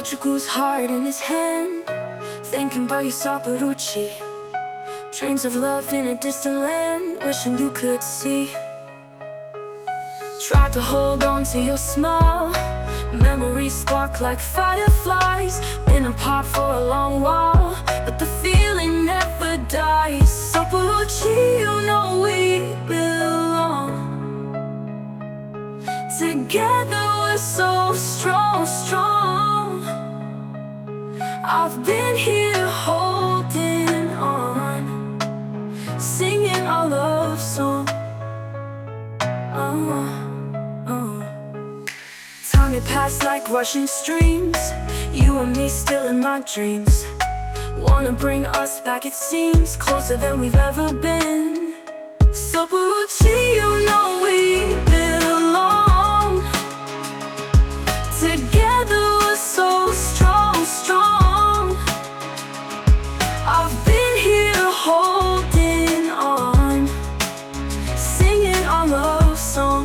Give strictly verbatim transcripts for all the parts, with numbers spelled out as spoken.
Portugal's heart in his hand, thinking about you, Saparucci. Dreams of love in a distant land, wishing you could see. Tried to hold on to your smile, memories spark like fireflies. Been apart for a long while, but the feeling never dies. Saparucci, you know we belong. Together we're so strong, strong. I've been here holding on, singing our love song. Oh, oh. Time had passed like rushing streams, you and me still in my dreams. Wanna bring us back, it seems, closer than we've ever been. Saparucci, you know we belong. Together we're so strong, strong. I've been here holding on, singing our love song.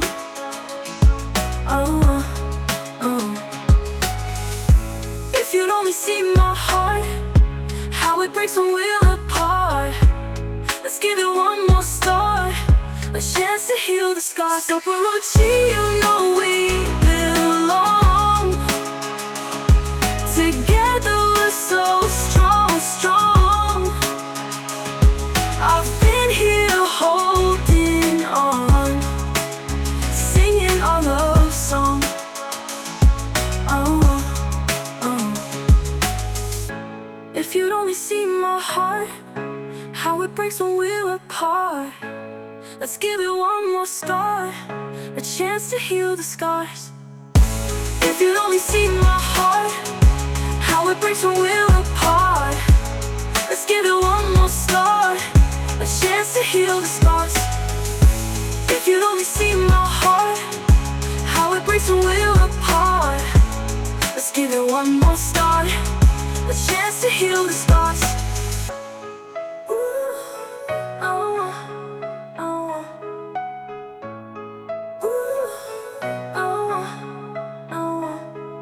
Oh, oh. If you'd only see my heart, how it breaks when we're apart. Let's give it one more start, a chance to heal the scars. Saparucci, you know we belong. Together we're so strong, strong. I've been here holding on, singing our love song. Oh, oh. If you'd only see my heart, how it breaks when we're apart. Let's give it one more start, a chance to heal the scars. If you'd only see my heart, how it breaks when we're apart. Let's give it one more start, a chance to heal the scars. If you'd only see my heart, how it breaks when we're apart. Let's give it one more start, a chance to heal the scars. Ooh, oh, oh. Ooh, oh, oh.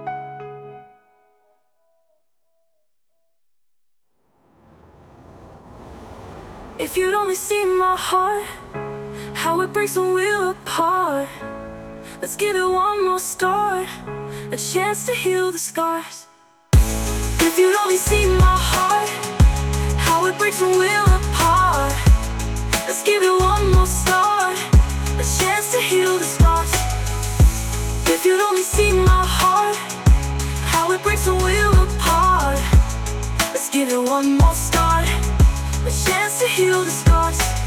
If you'd only see my heart, how it breaks when we're apart. Let's give it one more start, a chance to heal the scars. If you'd only see my heart, how it breaks when we're apart. Let's give it one more start, a chance to heal the scars. If you'd only see my heart, how it breaks when we're apart. Let's give it one more start, a chance to heal the scars.